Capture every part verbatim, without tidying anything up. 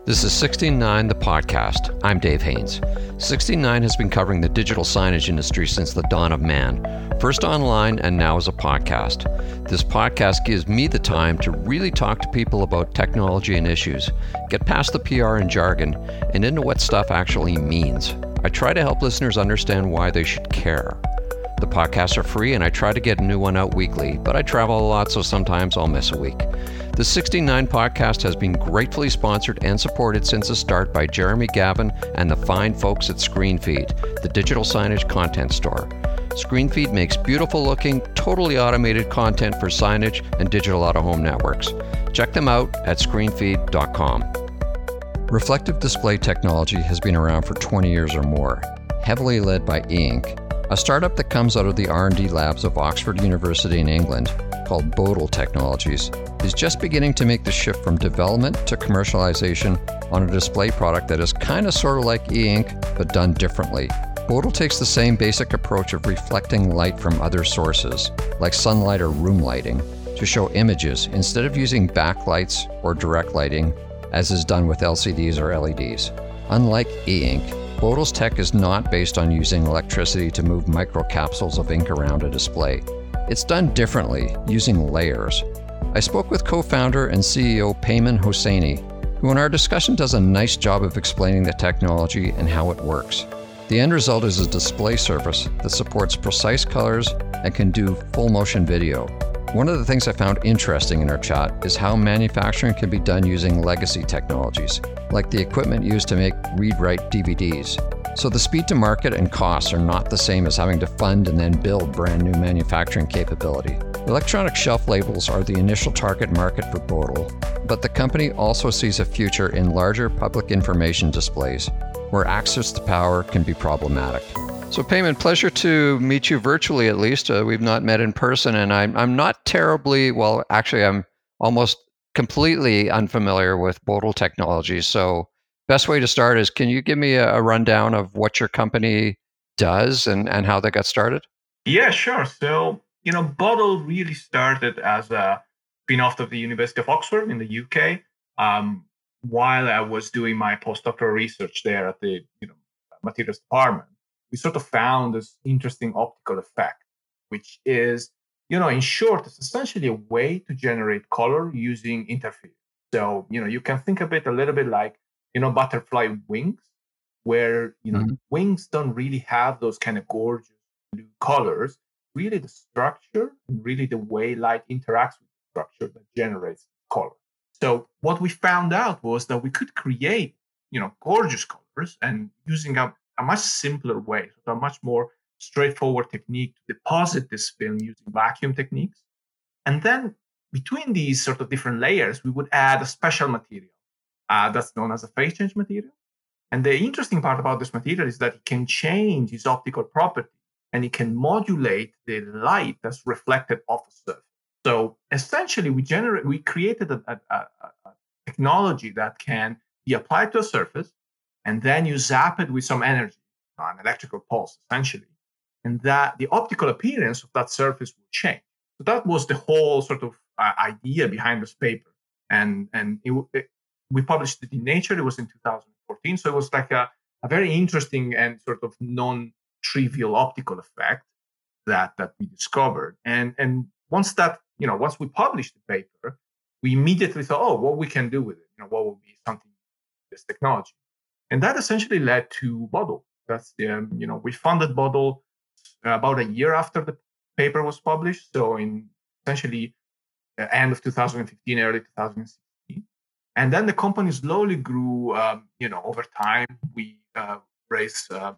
This is sixteen nine, the podcast. I'm Dave Haynes. sixteen nine has been covering the digital signage industry since the dawn of man, first online and now as a podcast. This podcast gives me the time to really talk to people about technology and issues, get past the P R and jargon, and into what stuff actually means. I try to help listeners understand why they should care. The podcasts are free and I try to get a new one out weekly, but I travel a lot, so sometimes I'll miss a week. The sixteen nine podcast has been gratefully sponsored and supported since the start by Jeremy Gavin and the fine folks at ScreenFeed, the digital signage content store. ScreenFeed makes beautiful looking, totally automated content for signage and digital out-of-home networks. Check them out at screenfeed dot com. Reflective display technology has been around for twenty years or more, heavily led by e-ink, a startup that comes out of the R and D labs of Oxford University in England, called Bodal Technologies, is just beginning to make the shift from development to commercialization on a display product that is kind of sort of like e-ink, but done differently. Bodal takes the same basic approach of reflecting light from other sources, like sunlight or room lighting, to show images instead of using backlights or direct lighting, as is done with L C Ds or L E Ds. Unlike e-ink, Bodal's tech is not based on using electricity to move microcapsules of ink around a display. It's done differently, using layers. I spoke with co-founder and C E O Payman Hosseini, who in our discussion does a nice job of explaining the technology and how it works. The end result is a display surface that supports precise colors and can do full motion video. One of the things I found interesting in our chat is how manufacturing can be done using legacy technologies, like the equipment used to make read-write D V Ds. So the speed to market and costs are not the same as having to fund and then build brand new manufacturing capability. Electronic shelf labels are the initial target market for Bodal, but the company also sees a future in larger public information displays, where access to power can be problematic. So Payman, pleasure to meet you virtually at least. Uh, we've not met in person, and I'm, I'm not terribly, well, actually I'm almost completely unfamiliar with Bodal Technologies. So best way to start is, can you give me a, a rundown of what your company does and, and how they got started? Yeah, sure. So, you know, Bodal really started as a spin-off of the University of Oxford in the U K. Um, while I was doing my postdoctoral research there at the you know materials department, we sort of found this interesting optical effect, which is, you know, in short, it's essentially a way to generate color using interference. So, you know, you can think of it a little bit like, you know, butterfly wings, where, you know, mm-hmm. wings don't really have those kind of gorgeous blue colors. Really the structure and really the way light interacts with the structure that generates color. So what we found out was that we could create, you know, gorgeous colors and using a, a much simpler way, so a much more straightforward technique to deposit this film using vacuum techniques. And then between these sort of different layers, we would add a special material uh, that's known as a phase change material. And the interesting part about this material is that it can change its optical property and it can modulate the light that's reflected off the surface. So essentially, we generate, we created a, a, a, a technology that can be applied to a surface, and then you zap it with some energy, an electrical pulse, essentially, and that the optical appearance of that surface will change. So that was the whole sort of uh, idea behind this paper, and and it, it, we published it in Nature. It was in two thousand fourteen, so it was like a, a very interesting and sort of non-trivial optical effect that that we discovered, and and once that you know once we published the paper, we immediately thought, oh, what we can do with it, you know, what would be something with this technology. And that essentially led to Bodal. That's the, um, you know, we funded Bodal about a year after the paper was published. So in essentially the end of two thousand fifteen, early two thousand sixteen. And then the company slowly grew, um, you know, over time. We uh, raised, uh,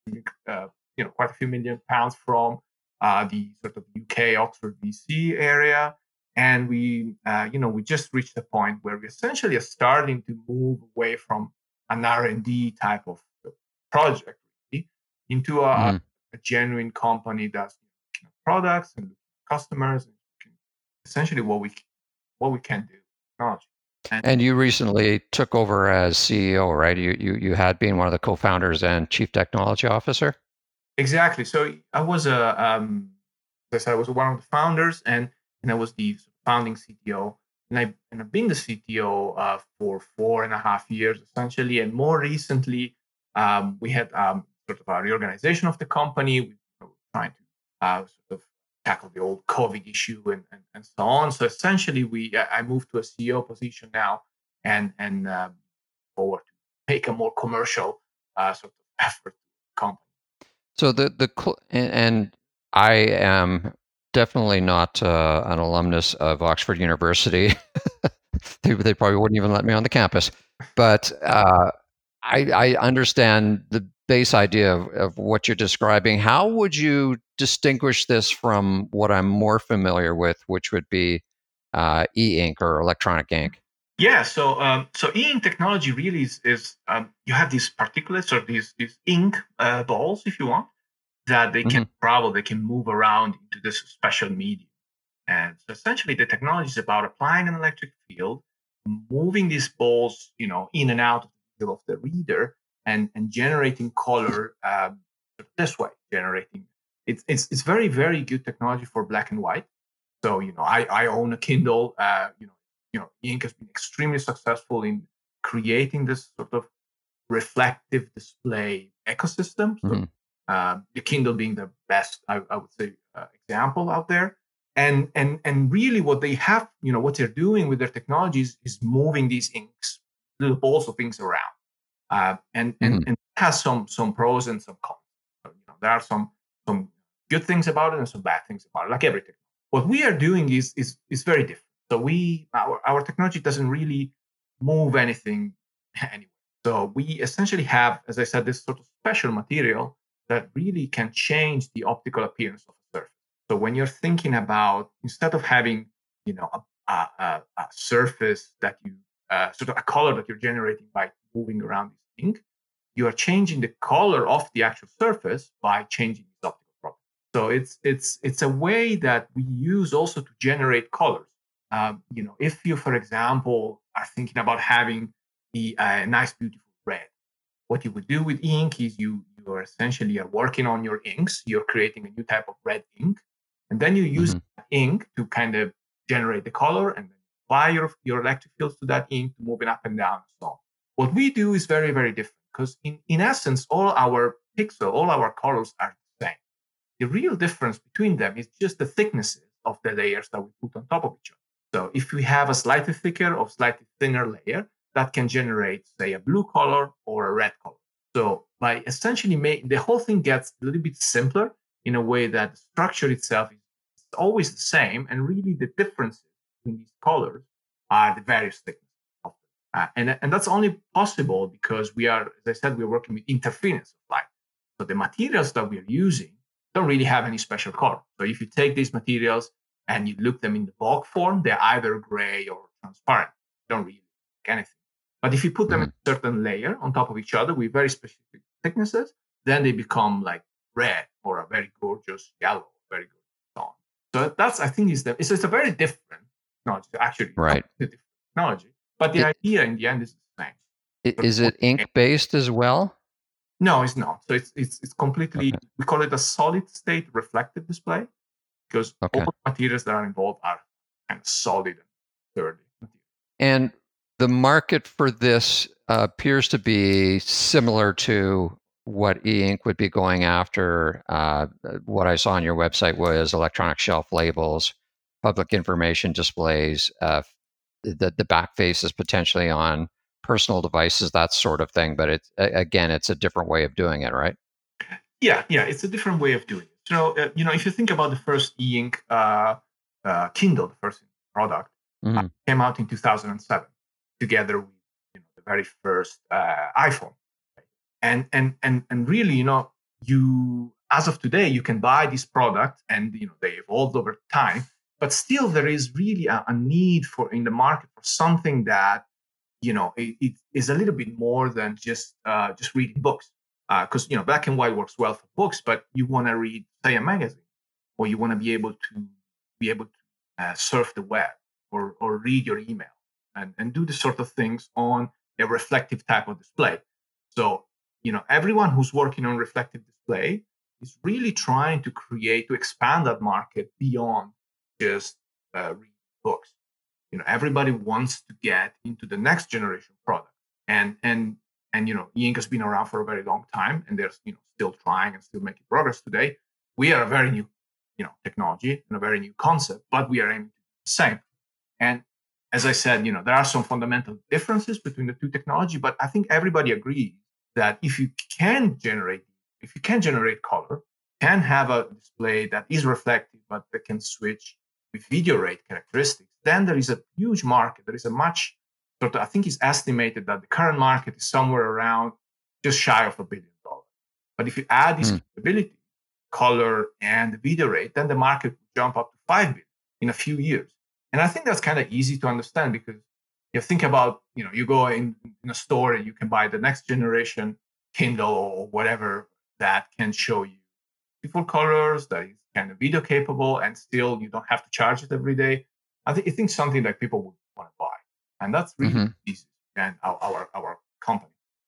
uh, you know, quite a few million pounds from uh, the sort of U K, Oxford, V C area. And we, uh, you know, we just reached a point where we essentially are starting to move away from an R and D type of project really, into a, mm. a genuine company that's looking at products and customers, and essentially what we what we can do. Technology. And, and you recently took over as C E O, right? You you you had been one of the co-founders and chief technology officer. Exactly. So I was a, um, as I said, I was one of the founders, and and I was the founding C T O. and, I, and I've been the C T O uh, for four and a half years, essentially. And more recently, um, we had um, sort of a reorganization of the company. We were trying to uh, sort of tackle the old COVID issue and, and, and so on. So essentially, we I moved to a C E O position now, and and um, forward to make a more commercial uh, sort of effort to the company. So the the cl- and, and I am definitely not uh, an alumnus of Oxford University. they, they probably wouldn't even let me on the campus. But uh, I, I understand the base idea of, of what you're describing. How would you distinguish this from what I'm more familiar with, which would be uh, e-ink or electronic ink? Yeah, so um, so e-ink technology really is, is um, you have these particulates or these these ink uh, balls, if you want, that they can Mm-hmm. travel, they can move around into this special medium. And so essentially, the technology is about applying an electric field, moving these balls, you know, in and out of the field of the reader, and and generating color um, this way. Generating it's it's it's very very good technology for black and white. So you know, I I own a Kindle. Uh, you know, you know, ink has been extremely successful in creating this sort of reflective display ecosystem. So Mm-hmm. uh, the Kindle being the best, I, I would say, uh, example out there. And and and really, what they have, you know, what they're doing with their technologies is moving these inks, little balls of inks around, uh, and and Mm-hmm. and it has some some pros and some cons. So, you know, there are some some good things about it and some bad things about it, like everything. What we are doing is is is very different. So we our our technology doesn't really move anything anywhere. So we essentially have, as I said, this sort of special material that really can change the optical appearance of a surface. So when you're thinking about, instead of having, you know, a, a, a surface that you uh, sort of a color that you're generating by moving around this ink, you are changing the color of the actual surface by changing its optical properties. So it's it's it's a way that we use also to generate colors. Um, you know, if you, for example, are thinking about having the uh, nice, beautiful red, what you would do with ink is you you are essentially are working on your inks. You're creating a new type of red ink, and then you use Mm-hmm. that ink to kind of generate the color, and then apply your your electric fields to that ink to move it up and down and so on. What we do is very very different because in in essence, all our pixel, all our colors are the same. The real difference between them is just the thicknesses of the layers that we put on top of each other. So if we have a slightly thicker or slightly thinner layer, that can generate, say, a blue color or a red color. So by essentially making the whole thing gets a little bit simpler in a way that the structure itself is always the same, and really the differences between these colors are the various thicknesses of them. Uh, and, and that's only possible because we are, as I said, we're working with interference of light. So the materials that we are using don't really have any special color. So if you take these materials and you look them in the bulk form, they're either gray or transparent. They don't really look like anything. But if you put them Mm-hmm. in a certain layer on top of each other with very specific thicknesses, then they become like red or a very gorgeous yellow, very good so on. So that's, I think, is the it's, it's a very different technology, actually, Right. different technology. But the It, idea in the end is the same. it, So is it ink based as well? no, it's not. So it's it's it's completely. Okay. We call it a solid state reflective display because all Okay. the materials that are involved are kind of solid and sturdy. And the market for this uh, appears to be similar to what e-ink would be going after. Uh, what I saw on your website was electronic shelf labels, public information displays, uh, the, the back face is potentially on personal devices, that sort of thing. But it's, again, it's a different way of doing it, right? Yeah, yeah, it's a different way of doing it. So uh, you know, if you think about the first e-ink uh, uh, Kindle, the first product uh, Mm-hmm. came out in two thousand seven, together with you know the very first uh, iPhone, and and and and really, you know, you as of today, you can buy this product, and you know they evolved over time, but still there is really a, a need for in the market for something that you know it, it is a little bit more than just uh, just reading books because uh, you know black and white works well for books, but you want to read, say, a magazine, or you want to be able to be able to uh, surf the web or or read your email and and do the sort of things on a reflective type of display. So you know everyone who's working on reflective display is really trying to create to expand that market beyond just uh, reading books. You know, everybody wants to get into the next generation product. And and and you know, e-ink has been around for a very long time, and they're you know still trying and still making progress today. We are a very new, you know, technology and a very new concept, but we are aiming to do the same. And as I said, you know, there are some fundamental differences between the two technology, but I think everybody agrees that if you can generate, if you can generate color, can have a display that is reflective, but that can switch with video rate characteristics, then there is a huge market. There is a much sort of, I think it's estimated that the current market is somewhere around just shy of a billion dollars. But if you add this Mm. capability, color and the video rate, then the market will jump up to five billion in a few years. And I think that's kind of easy to understand because you think about, you know, you go in, in a store and you can buy the next generation Kindle or whatever that can show you beautiful colors, that is kind of video capable, and still you don't have to charge it every day. I think I think something that people would want to buy, and that's really hmm easy. And our our, our company.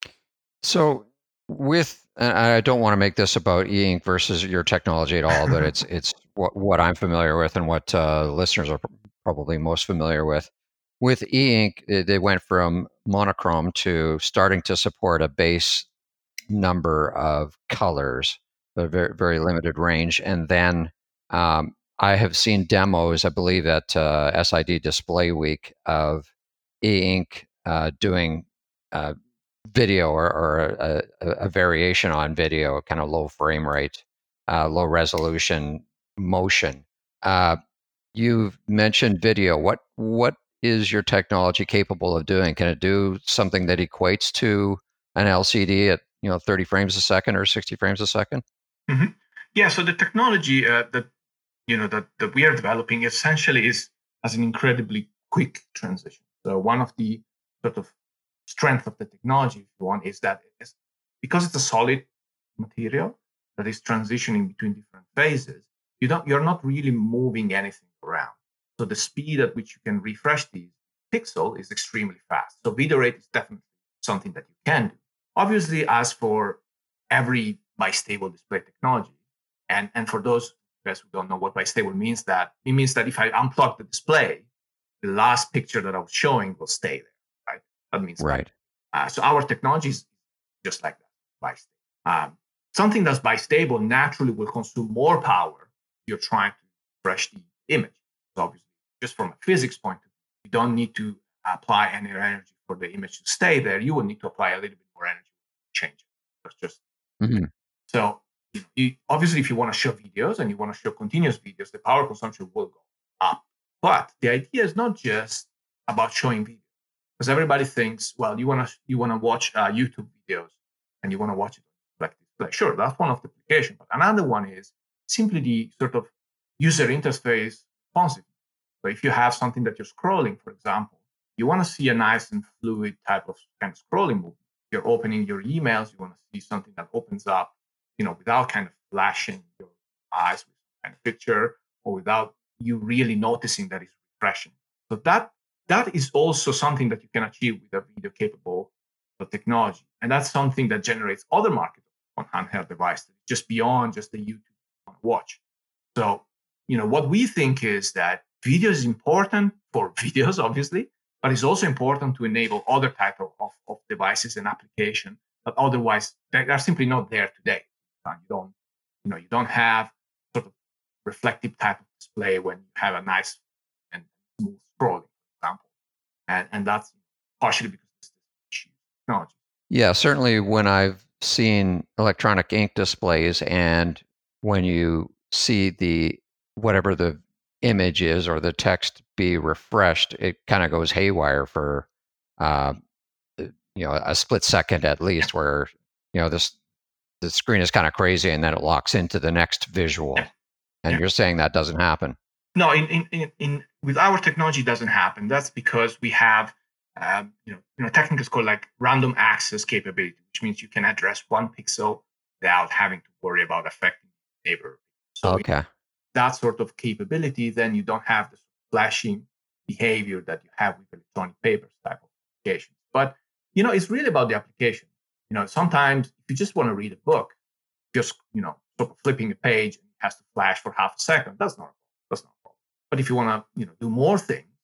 So with, and I don't want to make this about e-ink versus your technology at all, but it's it's what, what I'm familiar with and what uh, listeners are probably most familiar with. With e-ink, eh, they went from monochrome to starting to support a base number of colors, a very very limited range, and then um, I have seen demos, I believe at uh, S I D Display Week, of e-ink uh, doing uh, video or, or a, a, a variation on video, kind of low frame rate, uh, low resolution motion. Uh, you've mentioned video. What what is your technology capable of doing? Can it do something that equates to an L C D at you know thirty frames a second or sixty frames a second? hmm Yeah. So the technology uh, that you know that that we are developing essentially is as an incredibly quick transition. So one of the sort of strength of the technology, if you want, is that it's, because it's a solid material that is transitioning between different phases, you don't you're not really moving anything around. So the speed at which you can refresh these pixel is extremely fast. So video rate is definitely something that you can do. Obviously, as for every bistable display technology, and and for those guys who don't know what bistable means, that it means that if I unplug the display, the last picture that I was showing will stay there, right? That means that. Right. Uh, so our technology is just like that, bistable. Um, something that's bistable naturally will consume more power if you're trying to refresh the image. So obviously, just from a physics point of view, you don't need to apply any energy for the image to stay there. You will need to apply a little bit more energy to change it. That's just hmm so. You, obviously, if you want to show videos and you want to show continuous videos, the power consumption will go up. But the idea is not just about showing videos, because everybody thinks, well, you want to you want to watch uh, YouTube videos and you want to watch it like display. Sure, that's one of the applications. But another one is simply the sort of user interface responsiveness. So if you have something that you're scrolling, for example, you want to see a nice and fluid type of kind of scrolling movement. You're opening your emails, you want to see something that opens up, you know, without kind of flashing your eyes with kind of picture, or without you really noticing that it's refreshing. So that that is also something that you can achieve with a video capable of technology. And that's something that generates other markets on handheld devices, just beyond just the YouTube watch. So, you know, what we think is that video is important for videos, obviously, but it's also important to enable other type of, of, of devices and application that otherwise they are simply not there today. You don't, you know, you don't have sort of reflective type of display when you have a nice and smooth scrolling, for example, and and that's partially because of this technology. Yeah, certainly when I've seen electronic ink displays and when you see the whatever the image is or the text be refreshed, it kind of goes haywire for uh, you know a split second at Yeah, least, where you know this the screen is kind of crazy and then it locks into the next yeah, visual. And yeah. you're saying that doesn't happen. No, in, in, in, in with our technology, it doesn't happen. That's because we have, um, you know, you know, technically it's called like random access capability, which means you can address one pixel without having to worry about affecting the neighbor. So with Okay. that sort of capability, then you don't have the flashing behavior that you have with electronic papers type of applications. But you know, it's really about the application. You know, sometimes if you just want to read a book, just you know, sort of flipping a page and it has to flash for half a second, that's not that's not a problem. But if you want to, you know, do more things,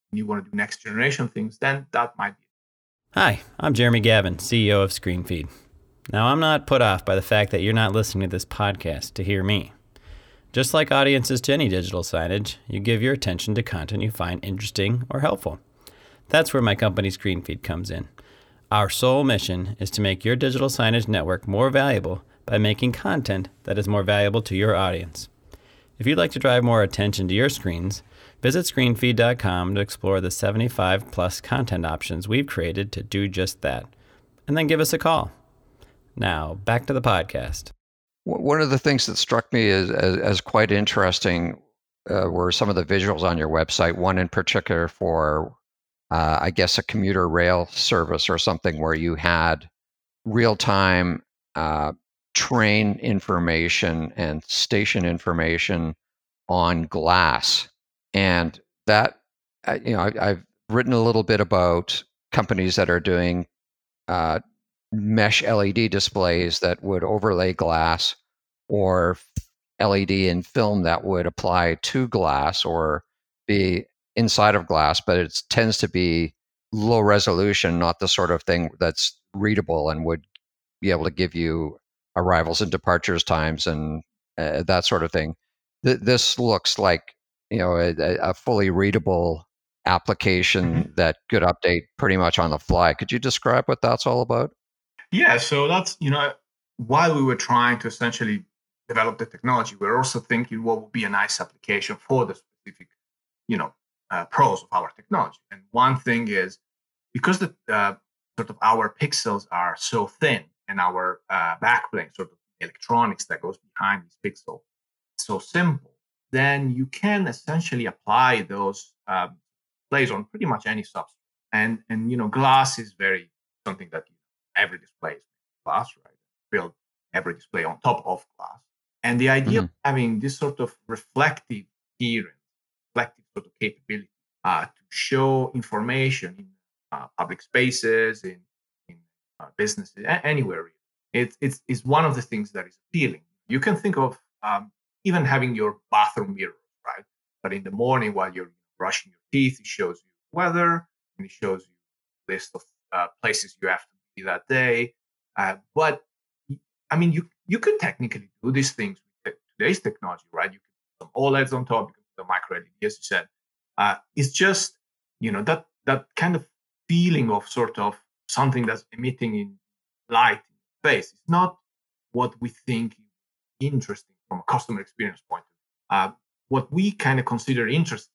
you want to do next generation things, then that might be. Hi, I'm Jeremy Gavin, C E O of ScreenFeed. Now, I'm not put off by the fact that you're not listening to this podcast to hear me. Just like audiences to any digital signage, you give your attention to content you find interesting or helpful. That's where my company ScreenFeed comes in. Our sole mission is to make your digital signage network more valuable by making content that is more valuable to your audience. If you'd like to drive more attention to your screens, visit screenfeed dot com to explore the seventy-five plus content options we've created to do just that. And then give us a call. Now, back to the podcast. One of the things that struck me as, as, as quite interesting uh, were some of the visuals on your website, one in particular for, uh, I guess, a commuter rail service or something where you had real-time uh, train information and station information on glass. And that, uh, you know, I, I've written a little bit about companies that are doing uh, mesh L E D displays that would overlay glass, or L E D and film that would apply to glass or be inside of glass, but it tends to be low resolution, not the sort of thing that's readable and would be able to give you arrivals and departures times and uh, that sort of thing. Th- this looks like, you know, a, a fully readable application mm-hmm. that could update pretty much on the fly. Could you describe what that's all about? Yeah, so that's, you know, while we were trying to essentially develop the technology, we're also thinking what would be a nice application for the specific, you know, uh, pros of our technology. And one thing is, because the uh, sort of our pixels are so thin and our uh, backplane, sort of electronics that goes behind this pixel, so simple, then you can essentially apply those uh, displays on pretty much any substrate. And, and you know, glass is very something that every display is glass, right? Build every display on top of glass. And the idea mm-hmm. of having this sort of reflective appearance, reflective sort of capability uh, to show information in uh, public spaces, in, in uh, businesses, anywhere, really. It, it's, it's one of the things that is appealing. You can think of um, even having your bathroom mirror, right? But in the morning while you're brushing your teeth, it shows you weather, and it shows you a list of uh, places you have to that day. Uh, but I mean, you you could technically do these things with today's technology, right? You can put some OLEDs on top, you can put the micro L E D, as you said. Uh, it's just, you know, that that kind of feeling of sort of something that's emitting in light in space. It's not what we think is interesting from a customer experience point of view. Uh, what we kind of consider interesting,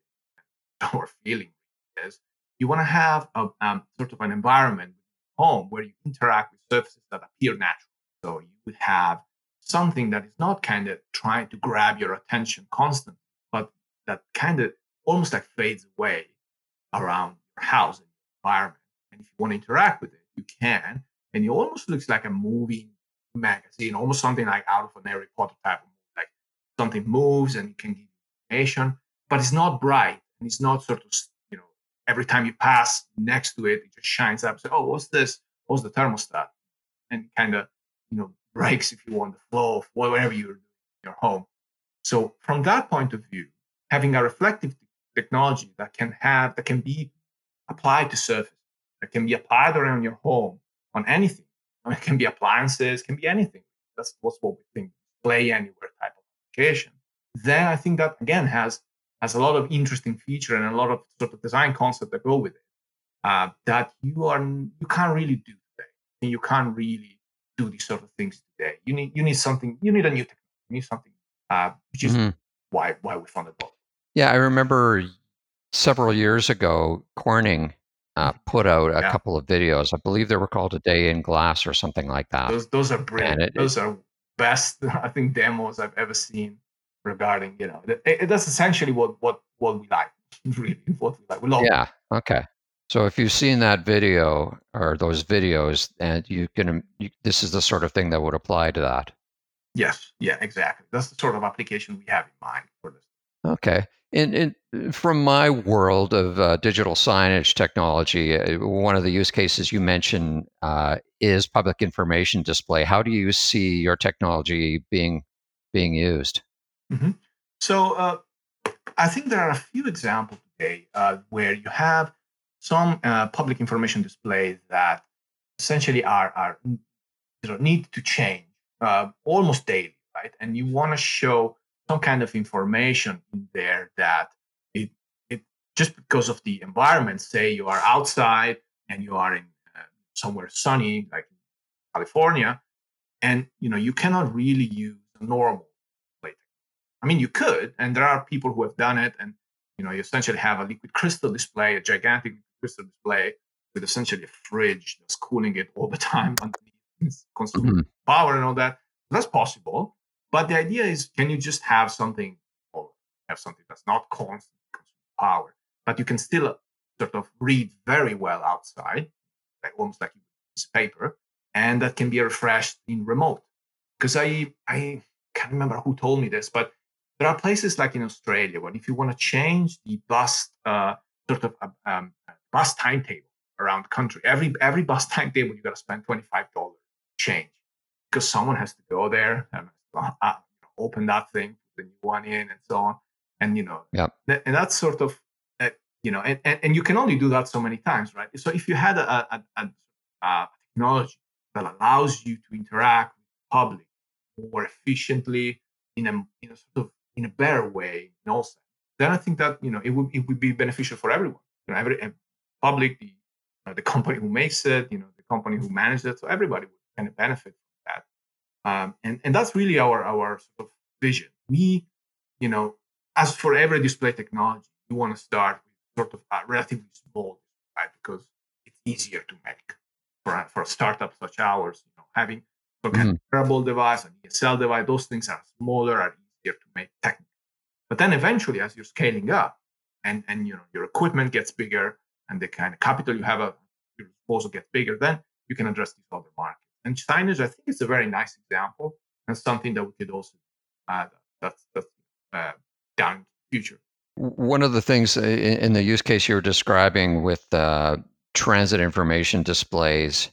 our feeling is, you want to have a um, sort of an environment home where you interact with surfaces that appear natural. So you would have something that is not kind of trying to grab your attention constantly, but that kind of almost like fades away around your house and your environment. And if you want to interact with it, you can. And it almost looks like a movie magazine, almost something like out of an Harry Potter type of movie. Like something moves and it can give you information, but it's not bright and it's not sort of, you know, every time you pass next to it, it just shines up. So, oh, what's this? What's the thermostat? And kind of, you know, breaks, if you want, the flow of whatever you're doing in your home. So from that point of view, having a reflective technology that can have, that can be applied to surface, that can be applied around your home on anything. I mean, it can be appliances, can be anything. That's, that's what we think, display anywhere type of application. Then I think that, again, has has a lot of interesting feature and a lot of sort of design concept that go with it uh, that you are you can't really do today. And you can't really do these sort of things today. You need you need something. You need a new technology. You need something, uh, which is mm-hmm. why why we founded Bottle. Yeah, I remember several years ago, Corning uh, put out a yeah. couple of videos. I believe they were called "A Day in Glass" or something like that. Those those are brilliant. It, those are best, I think, demos I've ever seen regarding, you know, it, it, that's essentially what what what we like. Really, what we like. We love. Yeah. It. Okay. So if you've seen that video or those videos, and you can, you, this is the sort of thing that would apply to that. Yes. Yeah. Exactly. That's the sort of application we have in mind for this. Okay. And, and from my world of uh, digital signage technology, uh, one of the use cases you mentioned uh, is public information display. How do you see your technology being being used? Mm-hmm. So uh, I think there are a few examples today, uh, where you have some uh, public information displays that essentially are are you know, need to change uh, almost daily, right? And you want to show some kind of information in there that it it just because of the environment. Say you are outside and you are in uh, somewhere sunny, like California, and you know you cannot really use a normal display. I mean, you could, and there are people who have done it, and you know you essentially have a liquid crystal display, a gigantic crystal display with essentially a fridge that's cooling it all the time underneath, it's consuming Mm-hmm. power and all that. That's possible, but the idea is, can you just have something, or have something that's not constantly consuming power, but you can still sort of read very well outside, like almost like a piece of paper, and that can be refreshed in remote. Because I I can't remember who told me this, but there are places like in Australia where if you want to change the bus uh, sort of uh, um, bus timetable around the country, every every bus timetable you got to spend twenty-five dollars change, because someone has to go there and uh, open that thing, put the new one in, and so on. And you know, Yep. th- and that's sort of uh, you know, and, and and you can only do that so many times, right? So if you had a a, a, a technology that allows you to interact with the public more efficiently in a in a sort of in a better way, in all sense, then I think that you know it would it would be beneficial for everyone. You know, every, every public, the uh, the company who makes it, you know, the company who manages it, so everybody would kind of benefit from that. Um, and and that's really our our sort of vision. We, you know, as for every display technology, we want to start with sort of a relatively small, right? Because it's easier to make for a, for a startup such ours. You know, having some kind of wearable device, an E S L device, those things are smaller, are easier to make technical. But then eventually, as you're scaling up, and and you know your equipment gets bigger, and the kind of capital you have at your disposal gets bigger, then you can address these other markets. And signage, I think, it's a very nice example, and something that we could also uh, that's that's uh, down in the future. One of the things in, in the use case you were describing with uh, transit information displays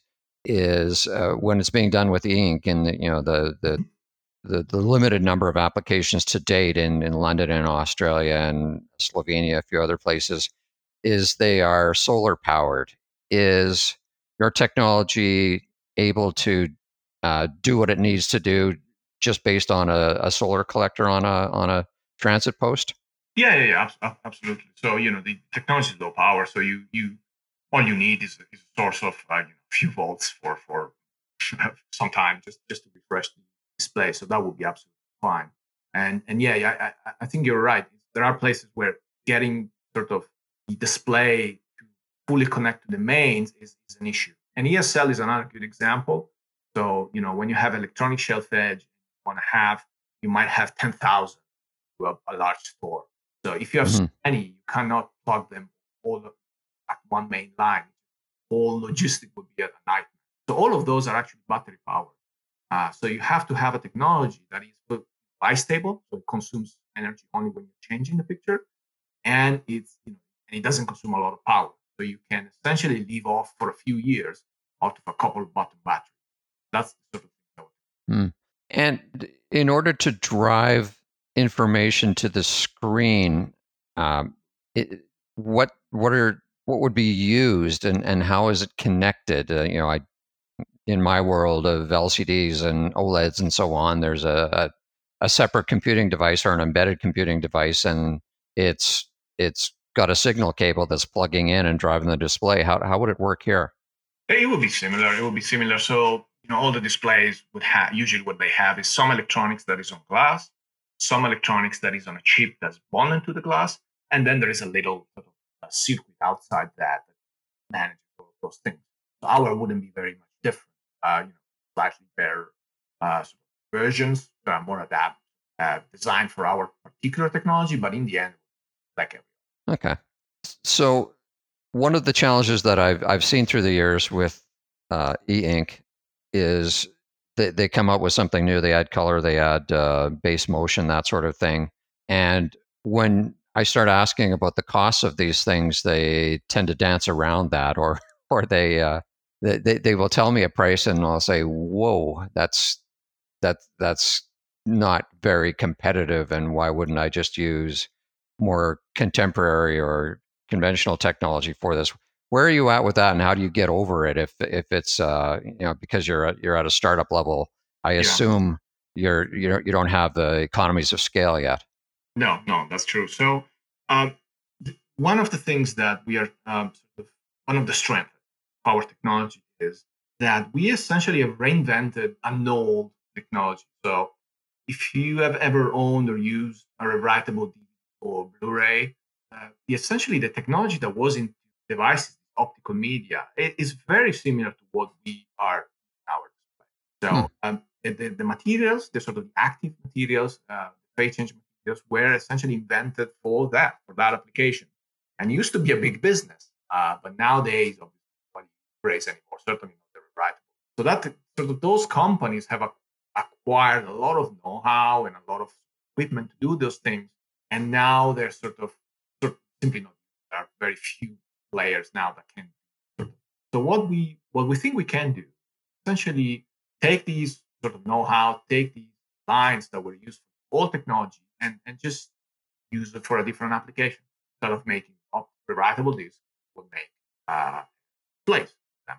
is uh, when it's being done with ink, and the, you know the the The, the limited number of applications to date in, in London and Australia and Slovenia, a few other places, is they are solar powered. Is your technology able to uh, do what it needs to do just based on a, a solar collector on a on a transit post? Yeah, yeah, yeah, abs- absolutely. So you know the technology is low power, so you you all you need is, is a source of uh, you know, a few volts for for some time just just to refresh the display. So that would be absolutely fine. And and yeah, yeah, I, I think you're right. There are places where getting sort of the display to fully connect to the mains is, is an issue. And E S L is another good example. So you know when you have electronic shelf edge, you want to have you might have ten thousand to a, a large store. So if you have Mm-hmm. so many, you cannot plug them all at one main line. All logistic would be a nightmare. So all of those are actually battery powered. Uh, so you have to have a technology that is bistable, so it consumes energy only when you're changing the picture, and it's you know, and it doesn't consume a lot of power. So you can essentially leave off for a few years out of a couple of button batteries. That's the sort of thing. Mm. And in order to drive information to the screen, um, it, what what are what would be used, and, and how is it connected? Uh, you know, I in my world of L C Ds and OLEDs and so on, there's a, a, a separate computing device or an embedded computing device, and it's it's got a signal cable that's plugging in and driving the display. How how would it work here? It would be similar. It would be similar. So you know, all the displays would have usually what they have is some electronics that is on glass, some electronics that is on a chip that's bonded to the glass, and then there is a little sort of a circuit outside that that manages all of those things. So our wouldn't be very much different. Uh, you know, slightly better uh, sort of versions that are more adapted, uh, designed for our particular technology, but in the end, like everything. Okay. So one of the challenges that I've I've seen through the years with uh, e-ink is they, they come up with something new. They add color, they add uh, base motion, that sort of thing. And when I start asking about the costs of these things, they tend to dance around that, or or they uh, they they will tell me a price, and I'll say, "Whoa, that's that that's not very competitive." And why wouldn't I just use more contemporary or conventional technology for this. Where are you at with that, and how do you get over it if if it's uh, you know because you're at, you're at a startup level? I Yeah. assume you're you don't you don't have the economies of scale yet. No, no, that's true. So um, th- one of the things that we are um, sort of one of the strengths of our technology is that we essentially have reinvented an old technology. So if you have ever owned or used a rewritable D V D or Blu-ray, uh, essentially the technology that was in devices, optical media, it is very similar to what we are in our display. So Hmm. um, the, the materials, the sort of active materials, uh, phase change materials, were essentially invented for that, for that application, and used to be a big business. Uh, but nowadays, obviously, nobody Blu-rays anymore. Certainly not the rewritable. So that sort of those companies have a acquired a lot of know-how and a lot of equipment to do those things, and now they're sort of, sort of simply not. There are very few players now that can. Sort of, so what we what we think we can do, essentially, take these sort of know-how, take these lines that were used for old technology, and and just use it for a different application. Instead of making up rewritable discs, we'll make uh, plays.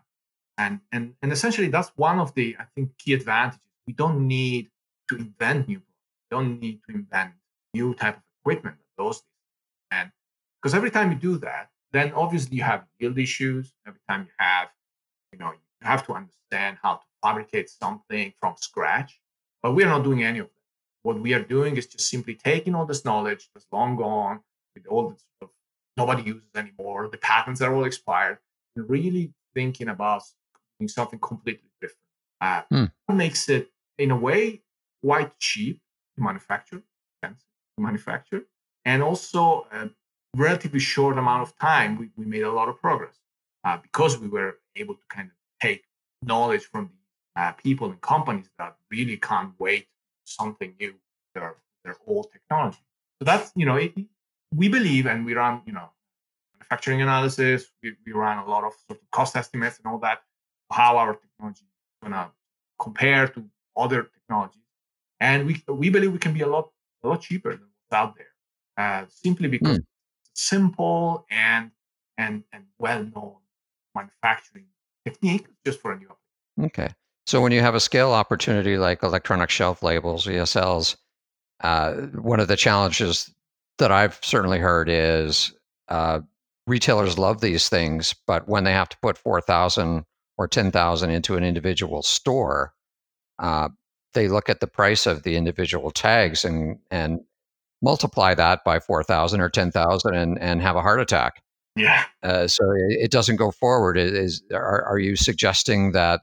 And, and and essentially that's one of the I think key advantages. We don't need to invent new products. We don't need to invent new type of equipment that does this. And because every time you do that, then obviously you have yield issues. Every time you have, you know, you have to understand how to fabricate something from scratch. But we are not doing any of that. What we are doing is just simply taking all this knowledge that's long gone, with all the sort of nobody uses anymore, the patents are all expired, and really thinking about something completely different. Uh, Hmm. That makes it, in a way, quite cheap to manufacture, expensive to manufacture, and also a relatively short amount of time. We, we made a lot of progress uh, because we were able to kind of take knowledge from the uh, people and companies that really can't wait something new. Their their old technology. So that's you know it, we believe, and we run you know manufacturing analysis. We, we run a lot of sort of cost estimates and all that. How our technology is going to compare to other technologies, and we we believe we can be a lot a lot cheaper than what's out there, uh, simply because Hmm. it's simple and and and well known manufacturing technique just for a new application. Okay. So when you have a scale opportunity like electronic shelf labels, E S Ls, uh, one of the challenges that I've certainly heard is uh, retailers love these things, but when they have to put four thousand or ten thousand into an individual store, uh, they look at the price of the individual tags and and multiply that by four thousand or ten thousand and, and have a heart attack. Yeah. Uh, so it, it doesn't go forward. It is are, are you suggesting that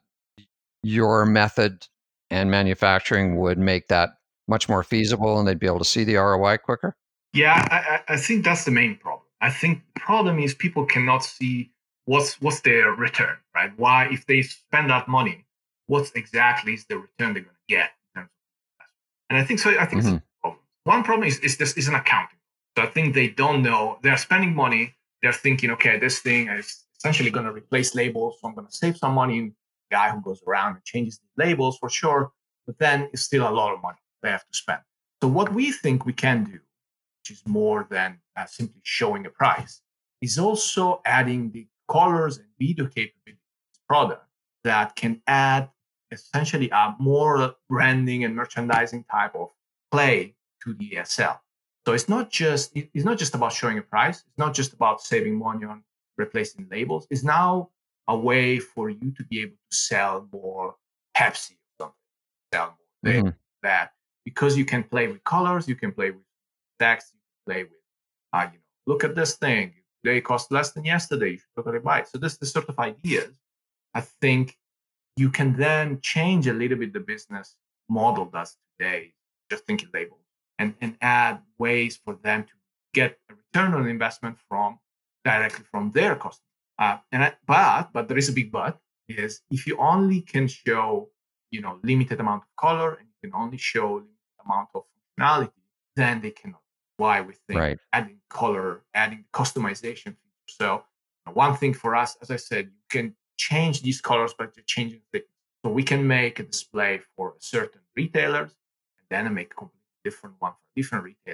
your method and manufacturing would make that much more feasible and they'd be able to see the R O I quicker? Yeah, I, I think that's the main problem. I think the problem is people cannot see what's what's their return, right? Why, if they spend that money, what exactly is the return they're going to get in terms of investment? And I think so. I think Mm-hmm. it's a problem. One problem is is this is an accounting. So I think they don't know. They're spending money. They're thinking, okay, this thing is essentially going to replace labels, so I'm going to save some money. In the guy who goes around and changes the labels for sure, but then it's still a lot of money they have to spend. So what we think we can do, which is more than uh, simply showing a price, is also adding the colors and video capabilities product that can add essentially a more branding and merchandising type of play to the E S L. So it's not just it's not just about showing a price. It's not just about saving money on replacing labels. It's now a way for you to be able to sell more Pepsi or something, sell more this, Mm-hmm. that, because you can play with colors, you can play with text, you can play with, uh, you know, look at this thing. Today cost less than yesterday. You should totally buy it. So this, this sort of ideas, I think you can then change a little bit the business model does today, just thinking labels, and, and add ways for them to get a return on investment from directly from their customer. Uh, and I, but but there is a big but, is if you only can show you know limited amount of color and you can only show limited amount of functionality, then they cannot. Why we think Right. adding color, adding customization features. So one thing for us, as I said, you can change these colors by just changing thickness. So we can make a display for certain retailers and then make a completely different one for different retailers.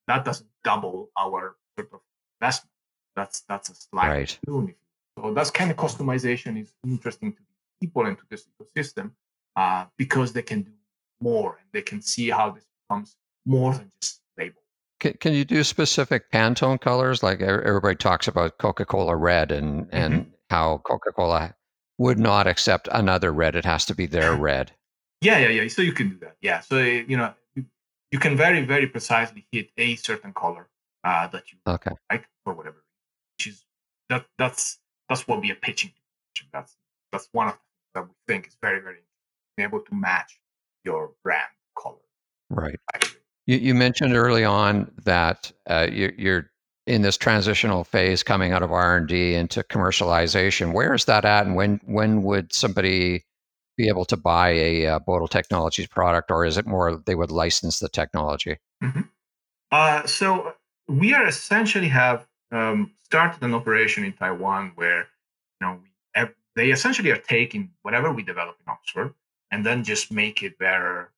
that doesn't double our sort of investment. That's that's a slight Right. tune. So that's kind of customization is interesting to people and to this ecosystem uh, because they can do more and they can see how this becomes more than just label. Can, can you do specific Pantone colors? Like everybody talks about Coca-Cola red and, and mm-hmm. how Coca-Cola would not accept another red. It has to be their red. Yeah, yeah, yeah. So you can do that. Yeah. So, you know, you, you can very, very precisely hit a certain color uh, that you okay. like for whatever reason. Which is that that's that's what we are pitching. That's that's one of the things that we think is very, very being able to match your brand color. Right. You, you mentioned early on that uh, you, you're in this transitional phase coming out of R and D into commercialization. Where is that at, and when when would somebody be able to buy a uh, Bodal Technologies product, or is it more they would license the technology? Mm-hmm. Uh, so we are essentially have um, started an operation in Taiwan where you know we have, they essentially are taking whatever we develop in Oxford and then just make it better,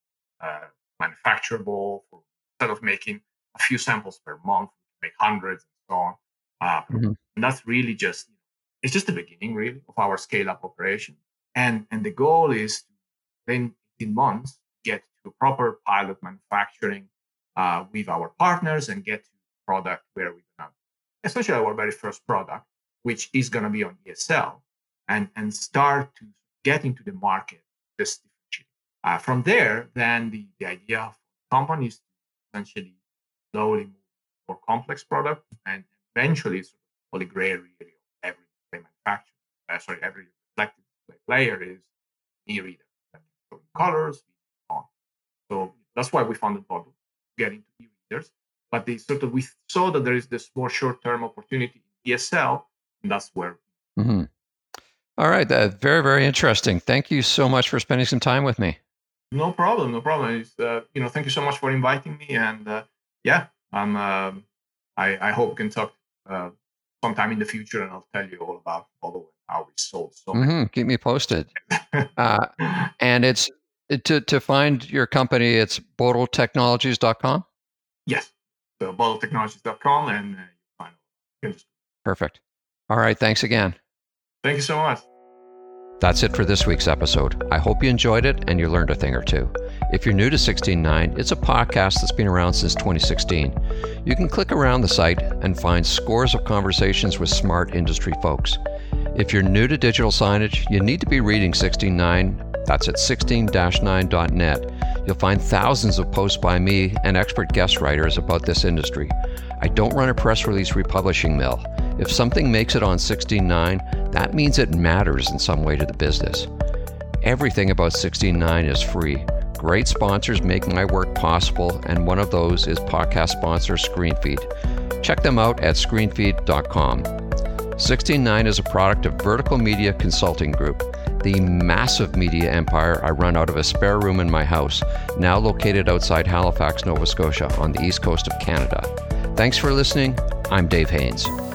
uh, manufacturable. Instead of making a few samples per month, make hundreds and so on. Uh, mm-hmm. And that's really just it's just the beginning, really, of our scale-up operation. And and the goal is to, then in months, get to proper pilot manufacturing uh, with our partners and get to product where we're going to, essentially our very first product, which is going to be on E S L, and, and start to get into the market this uh, from there, then the, the idea of companies to essentially slowly move more complex products and eventually sort of holy grail really of every display manufacturer, uh, sorry, every reflective display player is e-reader that can show colors, on. So that's why we founded Bodal, get into e-readers. But they sort of we saw that there is this more short-term opportunity in E S L, and that's where. Mm-hmm. All right, uh, very very interesting. Thank you so much for spending some time with me. No problem, no problem. It's, uh, you know, thank you so much for inviting me, and uh, yeah, I'm. Uh, I I hope we can talk uh, sometime in the future, and I'll tell you all about Bodal and how we sold. So mm-hmm. Keep me posted. uh, and it's to to find your company. It's bodal technologies dot com. Yes, so bodal technologies dot com, and uh, you find it. Perfect. All right. Thanks again. Thank you so much. That's it for this week's episode. I hope you enjoyed it and you learned a thing or two. If you're new to sixteen nine, it's a podcast that's been around since twenty sixteen. You can click around the site and find scores of conversations with smart industry folks. If you're new to digital signage, you need to be reading sixteen nine. That's at sixteen dash nine dot net. You'll find thousands of posts by me and expert guest writers about this industry. I don't run a press release republishing mill. If something makes it on sixteen nine, that means it matters in some way to the business. Everything about sixteen nine is free. Great sponsors make my work possible, and one of those is podcast sponsor ScreenFeed. Check them out at screenfeed dot com. sixteen nine is a product of Vertical Media Consulting Group, the massive media empire I run out of a spare room in my house, now located outside Halifax, Nova Scotia, on the east coast of Canada. Thanks for listening. I'm Dave Haynes.